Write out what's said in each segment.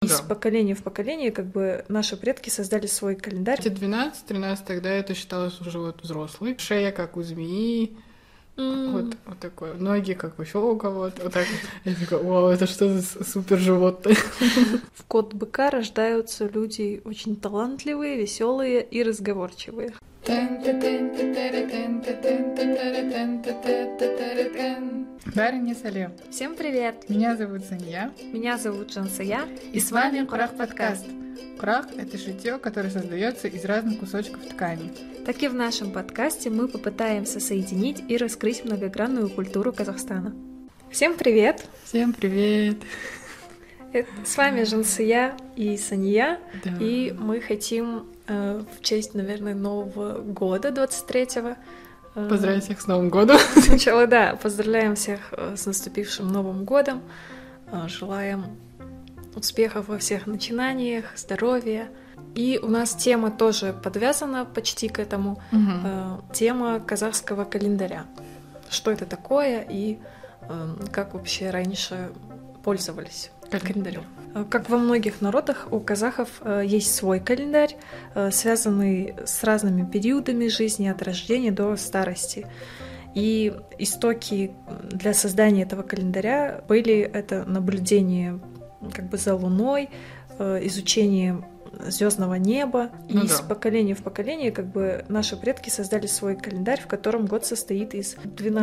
Из поколения в поколение как бы наши предки создали свой календарь. 12-13 тогда это считалось уже вот взрослый. Шея, как у змеи. Вот такое. Ноги, как еще у кого-то. Вот так. Я такая, вау, это что за супер животное? В год быка рождаются люди очень талантливые, веселые и разговорчивые. Барыня Салем. Всем привет! Меня зовут Сания. Меня зовут Жансая. И с вами Курах подкаст. Курах — это шитье, которое создается из разных кусочков ткани. Так и в нашем подкасте мы попытаемся соединить и раскрыть многогранную культуру Казахстана. Всем привет! Всем привет! С вами Жансая и Сания, Да. и мы хотим в честь, наверное, Нового года 23-го Поздравить всех с Новым годом! сначала, да, поздравляем всех с наступившим Новым годом, желаем успехов во всех начинаниях, здоровья. И у нас тема тоже подвязана почти к этому, тема казахского календаря. Что это такое и как вообще раньше пользовались календарем. Как во многих народах, у казахов есть свой календарь, связанный с разными периодами жизни от рождения до старости. И истоки для создания этого календаря были это наблюдение как бы за Луной, изучение звездного неба. И из поколения в поколение как бы наши предки создали свой календарь, в котором год состоит из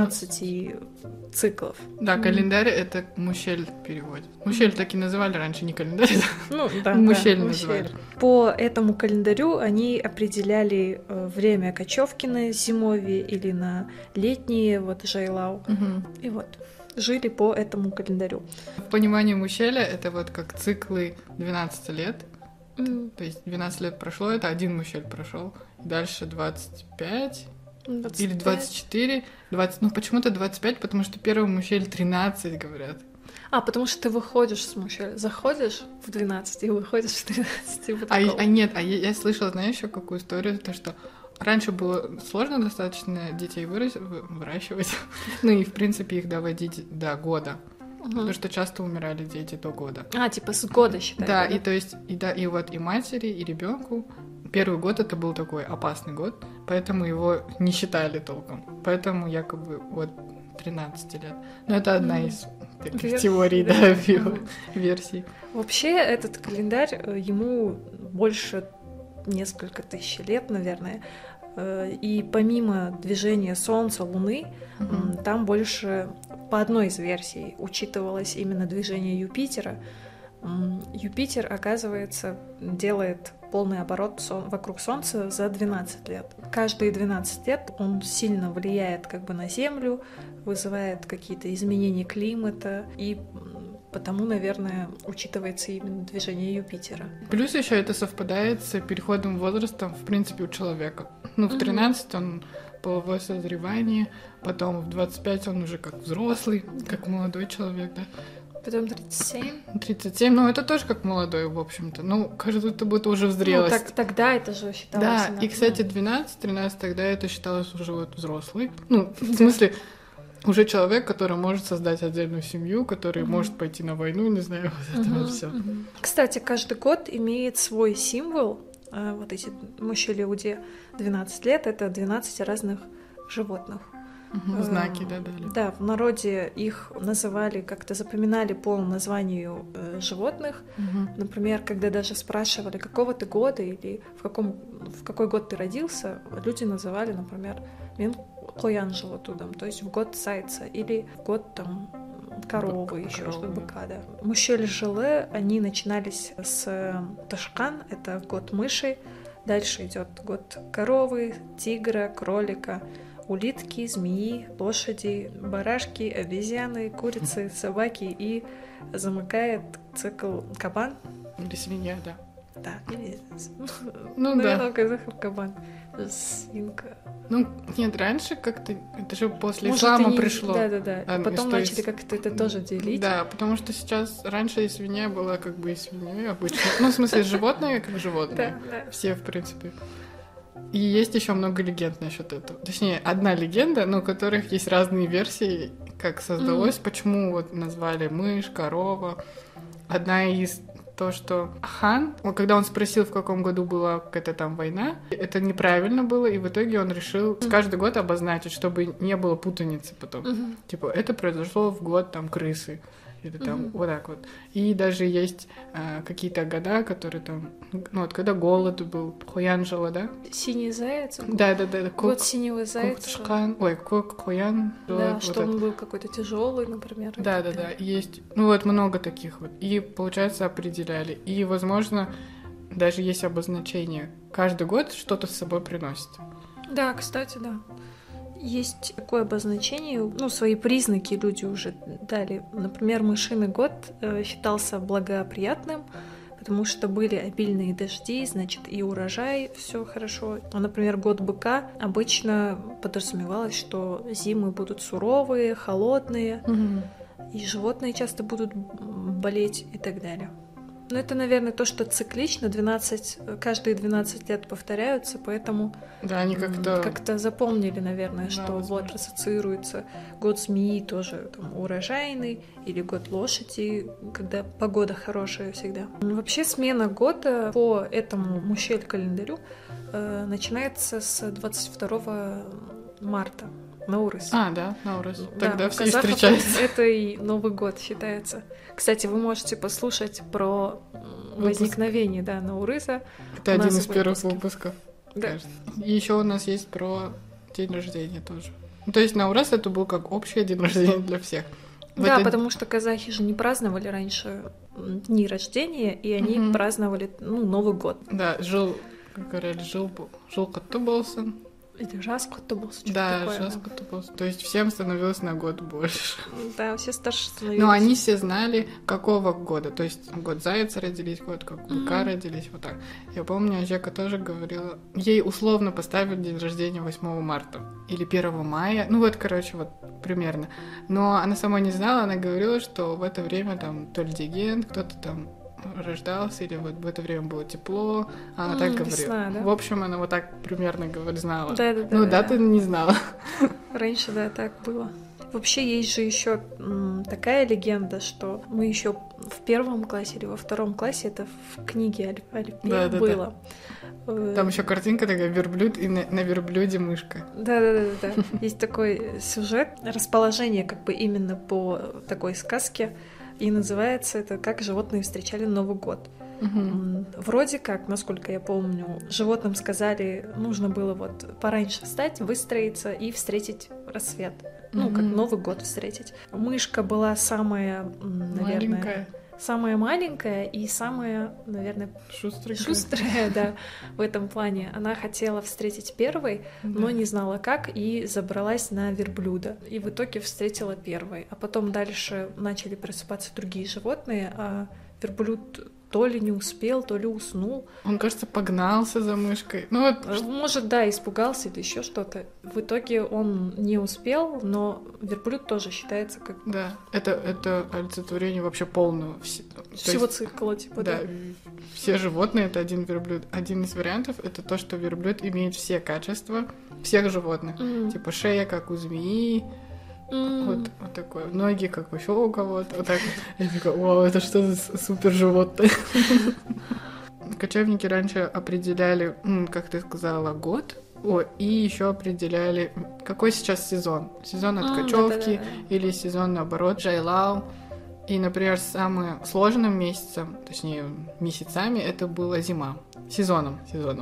12 циклов. Да, календарь — это мушель переводит. Мушель так и называли раньше, не календарь. Ну, да, мушель да, называли. По этому календарю они определяли время кочевки на зимовье или на летние, вот жайлау. И вот жили по этому календарю. В понимании мушеля это вот как циклы 12 лет. То есть 12 лет прошло, это один мушель прошел. Дальше 25 или 24, 20, ну почему-то 25, потому что первый мушель 13, говорят. Потому что ты выходишь с мушеля, заходишь в 12 и выходишь в 13. Нет, я слышала, знаешь, еще какую историю, то что раньше было сложно достаточно детей выращивать, ну и в принципе их доводить до года. Потому что часто умирали дети до года. Типа с года считают. Да, и то есть, и вот и матери, и ребенку первый год это был такой опасный год, поэтому его не считали толком. Поэтому якобы вот 13 лет. Но это одна из таких теорий, да, версий. Вообще этот календарь, ему больше несколько тысяч лет, наверное. И помимо движения Солнца, Луны, там больше, по одной из версий, учитывалось именно движение Юпитера. Юпитер, оказывается, делает полный оборот вокруг Солнца за 12 лет. Каждые 12 лет он сильно влияет как бы на Землю, вызывает какие-то изменения климата, и потому, наверное, учитывается именно движение Юпитера. Плюс еще это совпадает с переходным возрастом, в принципе, у человека. Ну, в 13 он половое созревание, потом в 25 он уже как взрослый, как молодой человек, да. Потом 37. 37, ну это тоже как молодой, в общем-то. Ну, кажется, это будет уже в зрелости. Ну, тогда это же считалось. Да, и, кстати, 12-13 тогда это считалось уже вот взрослый. Ну, в смысле, уже человек, который может создать отдельную семью, который может пойти на войну, не знаю, вот это вот все. Кстати, каждый год имеет свой символ. Вот эти мушель-иуде 12 лет — это 12 разных животных. Знаки, да, дали. Да, в народе их называли, как-то запоминали по названию животных. Например, когда даже спрашивали, какого ты года или в какой год ты родился, люди называли, например, «Мен коян животудам», то есть в год зайца или в год там коровы, еще что-то, быка, да. Мушель-жилы, они начинались с Ташкан, это год мыши, дальше идет год коровы, тигра, кролика, улитки, змеи, лошади, барашки, обезьяны, курицы, собаки, и замыкает цикл кабан. Или свинья, да. Да, или... Ну наверное, казахов кабан. Свинка. Ну, нет, раньше как-то, это же после ислама пришло. Да. Потом начали как-то это тоже делить. Да, потому что сейчас, раньше и свинья была как бы и свиньей обычно. Ну, в смысле, животное как животное. Да. Все, в принципе. И есть еще много легенд насчет этого. Точнее, одна легенда, но у которых есть разные версии, как создалось, почему вот назвали мышь, корова. Одна из то, что хан, когда он спросил, в каком году была какая-то там война, это неправильно было, и в итоге он решил каждый год обозначить, чтобы не было путаницы потом. Типа, это произошло в год там крысы. Или там вот так вот. И даже есть какие-то года, которые там... Ну вот когда голод был, Хоянжела, да? Синий заяц? Да. Год синего зайца. Хоян. Да, вот что он был какой-то тяжелый, например. Да. Есть. Ну вот много таких вот. И, получается, определяли. И, возможно, даже есть обозначение. Каждый год что-то с собой приносит. Да, кстати, да. Есть такое обозначение, ну, свои признаки люди уже дали. Например, мышиный год считался благоприятным, потому что были обильные дожди, значит, и урожай, все хорошо. А, например, год быка обычно подразумевалось, что зимы будут суровые, холодные, и животные часто будут болеть и так далее. Но это, наверное, то, что циклично, каждые 12 лет повторяются, поэтому да, они как-то запомнили, наверное, да, что возможно. вот ассоциируется год змеи тоже там, урожайный, или год лошади, когда погода хорошая всегда. Вообще смена года по этому мушель-календарю начинается с 22 марта. Наурыз. Да, Наурыз. Тогда да, все и встречаются. Это и Новый год считается. Кстати, вы можете послушать про возникновение Наурыза. Это один из первых выпусков. Да. И еще у нас есть про день рождения тоже. То есть Наурыз это был как общий день рождения для всех. Потому что казахи же не праздновали раньше дни рождения, и они праздновали Новый год. Да, как говорили, жил құтты болсын. Или жас құтты болсын. Да, жас құтты болсын. То есть всем становилось на год больше. Да, все старше становились. Но они все знали, какого года. То есть год зайца родились, год как быка родились, вот так. Я помню, Жека тоже говорила, ей условно поставили день рождения 8 марта или 1 мая. Ну вот, короче, вот примерно. Но она сама не знала, она говорила, что в это время там то ли Деген, кто-то там рождался, или вот в это время было тепло, она так говорила. Весна, да? В общем, она вот так примерно знала. Да. Ты не знала. Раньше, так было. Вообще есть же еще такая легенда, что мы еще в 1 классе или во 2 классе, это в книге Альфея было. Там еще картинка такая, верблюд, и на верблюде мышка. Да. Есть такой сюжет, расположение как бы именно по такой сказке. И называется это «Как животные встречали Новый год». Вроде как, насколько я помню, животным сказали, нужно было вот пораньше встать, выстроиться и встретить рассвет. Как Новый год встретить. Мышка была самая, наверное... Самая маленькая и самая, наверное, шустрая, да, в этом плане. Она хотела встретить первой, но не знала как, и забралась на верблюда. И в итоге встретила первой. А потом дальше начали просыпаться другие животные, а верблюд то ли не успел, то ли уснул. Он, кажется, погнался за мышкой. Может, испугался или еще что-то. В итоге он не успел, но верблюд тоже считается как... Да, это олицетворение вообще полного. Всего цикла, типа, да. Все животные — это один верблюд. Один из вариантов — это то, что верблюд имеет все качества всех животных. Типа шея, как у змеи, вот такое. Ноги, как еще у кого-то. Вот так вот. Я такая, вау, это что за супер животное? Кочевники раньше определяли, как ты сказала, год. И еще определяли, какой сейчас сезон. Сезон откачевки или сезон, наоборот, жайлау. И, например, самым сложным месяцами это была зима. Сезоном.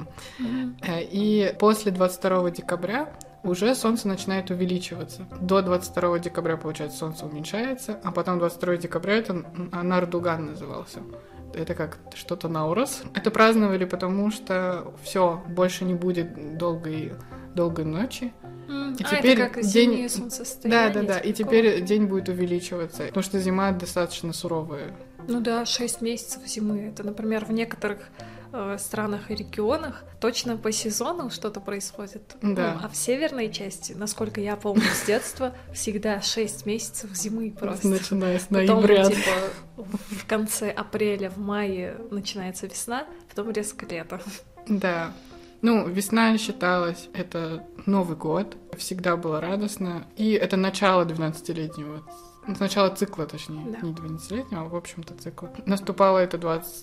И после 22 декабря уже солнце начинает увеличиваться. До 22 декабря, получается, солнце уменьшается, а потом 22 декабря это Нардуган назывался. Это как что-то Наурыз. Это праздновали, потому что все больше не будет долгой ночи. И теперь это как зимнее солнцестояние. Да. И теперь день будет увеличиваться, потому что зима достаточно суровая. 6 месяцев зимы. Это, например, в некоторых странах и регионах точно по сезону что-то происходит. Да. А в северной части, насколько я помню с детства, всегда 6 месяцев зимы просто. Начиная с ноября. Потом, в конце апреля, в мае начинается весна, потом резко лето. Да. Весна считалась, это Новый год, всегда было радостно, и это начало 12-летнего начало цикла, точнее, Да. не 12-летнего, а в общем-то цикла. Наступало это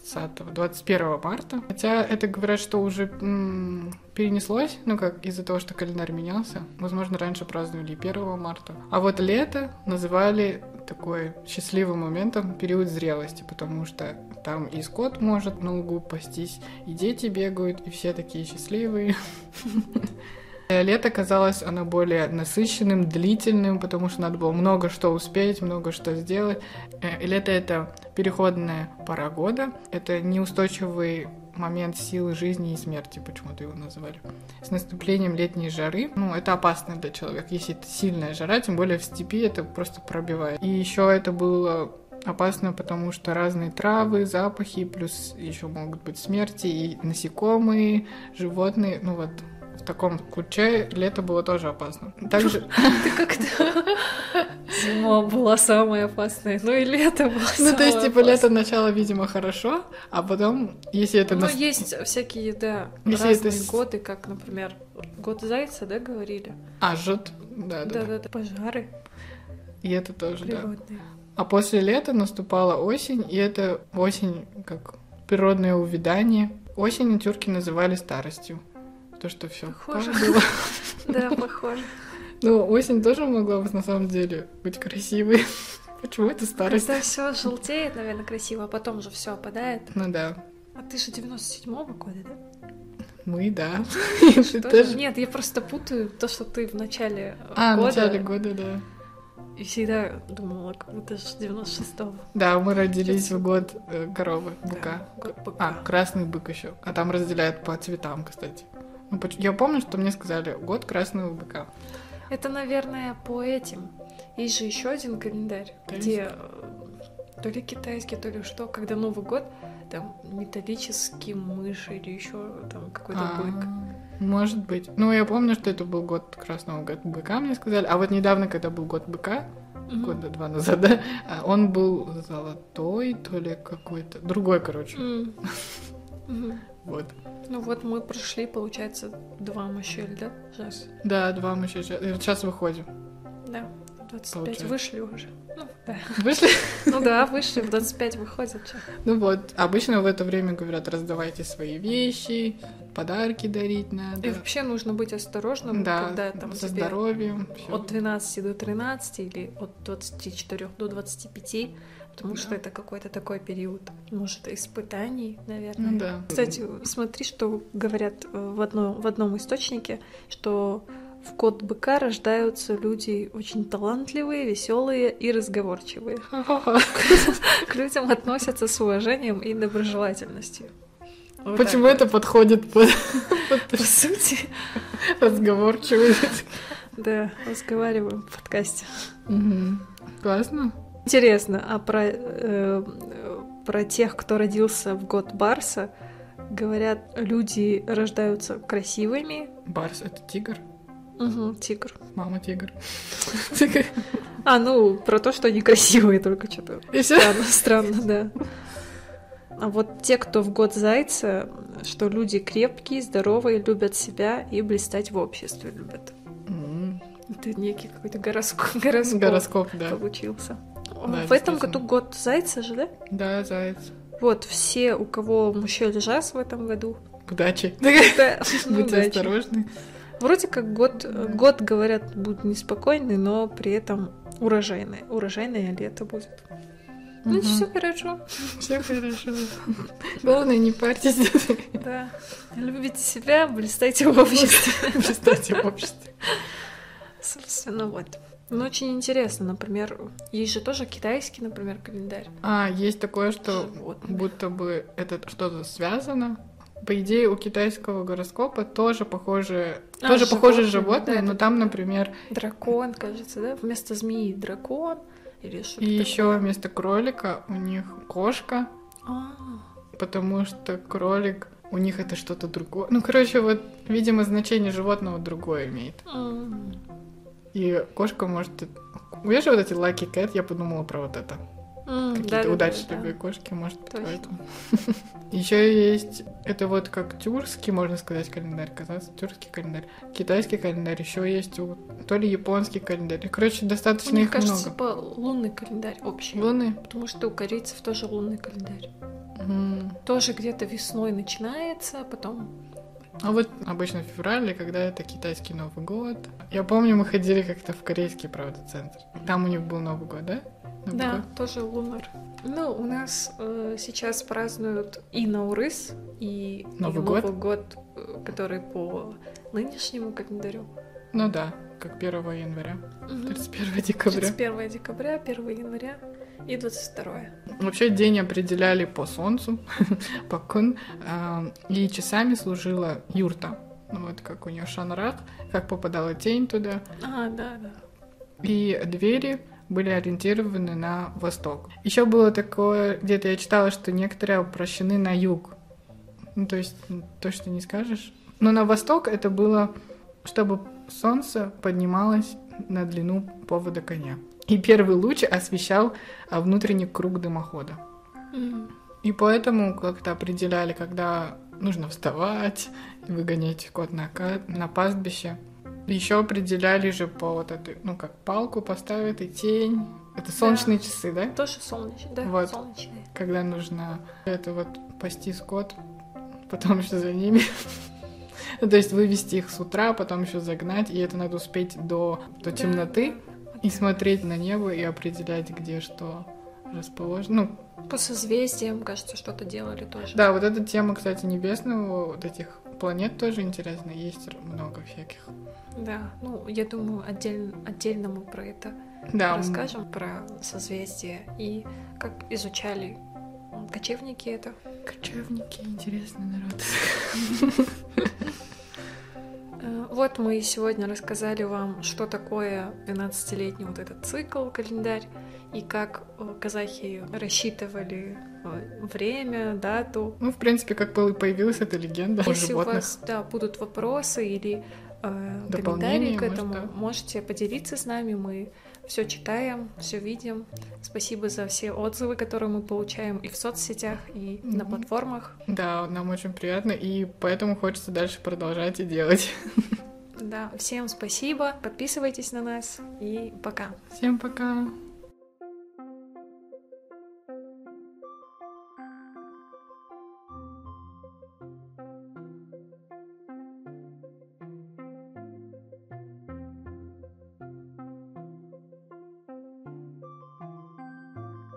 21 марта. Хотя это говорят, что уже перенеслось, ну как из-за того, что календарь менялся. Возможно, раньше праздновали 1 марта. А вот лето называли такой счастливым моментом период зрелости, потому что там и скот может на лугу пастись, и дети бегают, и все такие счастливые. Лето казалось оно более насыщенным, длительным, потому что надо было много что успеть, много что сделать. Лето — это переходная пора года, это неустойчивый момент силы жизни и смерти, почему-то его называли. С наступлением летней жары, это опасно для человека, если это сильная жара, тем более в степи это просто пробивает. И еще это было опасно, потому что разные травы, запахи, плюс еще могут быть смерти, и насекомые, животные, в таком ключе лето было тоже опасно. Также... Ты как-то... Зима была самая опасная, и лето было самое то есть, опасное. лето начало, видимо, хорошо, а потом, если это... Есть всякие, Если разные это годы, как, например, год Зайца, говорили? жжет, да. Пожары И это тоже, природные. А после лета наступала осень, и это осень как природное увядание. Осень тюрки называли старостью. То, что все Похоже. было. Да, похоже. Осень тоже могла на самом деле быть красивой. Почему это старость? Когда все желтеет, наверное, красиво, а потом же все опадает. Да. А ты же 97-го года, да? Мы, да. Ты Ты тоже? тоже? Нет, я просто путаю то, что ты в начале В года. начале года, да. И всегда думала, как будто же 96-го. Да, мы родились в год коровы, быка. Да, год быка. Красный бык еще. А там разделяют по цветам, кстати. Я помню, что мне сказали год красного быка. Это, наверное, по этим. Есть же еще один календарь, где то ли китайский, то ли что, когда Новый год, там металлический мышь или еще там какой-то бык. Может быть. Я помню, что это был год красного быка, мне сказали. А вот недавно, когда был год быка, года 2 назад, да, он был золотой, то ли какой-то. Другой, короче. Вот. Мы прошли, получается, 2 мощель, да, сейчас? Да, 2 мы сейчас выходим. Да, 25 Получается. вышли уже. Да. Вышли? Вышли, в 25 выходят. Обычно в это время говорят, раздавайте свои вещи, подарки дарить надо. И вообще нужно быть осторожным, когда там со тебе здоровьем. Всё. от 12 до 13 или от 24 до 25, потому что это какой-то такой период, может, испытаний, наверное. Да. Кстати, смотри, что говорят в одном источнике, что в год быка рождаются люди очень талантливые, веселые и разговорчивые. К людям относятся с уважением и доброжелательностью. Почему это подходит под по сути? разговорчивый? Да, разговариваем в подкасте. Классно. Интересно, а про тех, кто родился в год Барса, говорят, люди рождаются красивыми. Барс — это тигр? Тигр. Мама тигр. Про то, что они красивые, только что-то. И всё? Странно, да. А вот те, кто в год Зайца, что люди крепкие, здоровые, любят себя и блистать в обществе любят. Это некий какой-то гороскоп Да. получился. Да, в этом действительно. году год Зайца же, да? Да, заяц. Вот, все, у кого мужчина жаз в этом году. Удачи. Да, Будьте удачи. осторожны. Вроде как год, говорят, будет неспокойный, но при этом урожайное. Урожайное лето будет. Все хорошо. Все хорошо. Главное, не парьтесь. Да. Любите себя, блистайте в обществе. Блистайте в обществе. Собственно, вот. Очень интересно, например, есть же тоже китайский, например, календарь. Есть такое, что Животных. будто бы это что-то связано. По идее, у китайского гороскопа тоже похожие животные, да, но это там, например, дракон, кажется, да? Вместо змеи дракон или что-то и такое. еще вместо кролика у них кошка, потому что кролик у них это что-то другое. Видимо, значение животного другое имеет. И кошка может... Видишь вот эти Lucky Cat? Я подумала про вот это. Какие-то удачливые кошки, может быть, поэтому. Еще есть, это вот как тюркский, можно сказать, календарь, казахский, тюркский календарь, китайский календарь, еще есть то ли японский календарь. Короче, достаточно их много. Мне кажется, типа лунный календарь общий. Лунный? Потому что у корейцев тоже лунный календарь. Тоже где-то весной начинается, а потом... А вот обычно в феврале, когда это китайский Новый год. Я помню, мы ходили как-то в корейский, правда, центр. Там у них был Новый год, да? Да, тоже лунар. Ну, у нас сейчас празднуют и Наурыз, и Новый год, который по нынешнему календарю. Ну да, как 1 января, 31 декабря. 31 декабря, 1 января и 22. Вообще день определяли по солнцу, по кун, и часами служила юрта. Вот как у нее шанрах, как попадала тень туда. Да. И двери были ориентированы на восток. Еще было такое, где-то я читала, что некоторые обращены на юг. Ну, то есть, то, что не скажешь. Но на восток это было, чтобы солнце поднималось на длину повода коня. И первый луч освещал внутренний круг дымохода. И поэтому как-то определяли, когда нужно вставать и выгонять скот на пастбище. Еще определяли же по вот этой, как палку поставят и тень. Это солнечные часы, да? Тоже солнечные, да, вот. Солнечные. Когда нужно это вот пасти скот, потом еще за ними. То есть вывести их с утра, потом еще загнать, и это надо успеть до темноты и смотреть на небо и определять, где что расположено. По созвездиям, кажется, что-то делали тоже. Да, вот эта тема, кстати, небесного, вот этих планет тоже интересно, есть много всяких. Да, я думаю, отдельно мы про это расскажем, про созвездия и как изучали кочевники это. Кочевники, интересный народ. Вот мы сегодня рассказали вам, что такое 12-летний вот этот цикл, календарь, и как казахи рассчитывали время, дату. В принципе, как появилась эта легенда о животных. Если у вас будут вопросы или комментарии к этому, можете поделиться с нами, мы все читаем, все видим. Спасибо за все отзывы, которые мы получаем и в соцсетях, и на платформах. Да, нам очень приятно, и поэтому хочется дальше продолжать и делать. Да, всем спасибо, подписывайтесь на нас, и пока. Всем пока.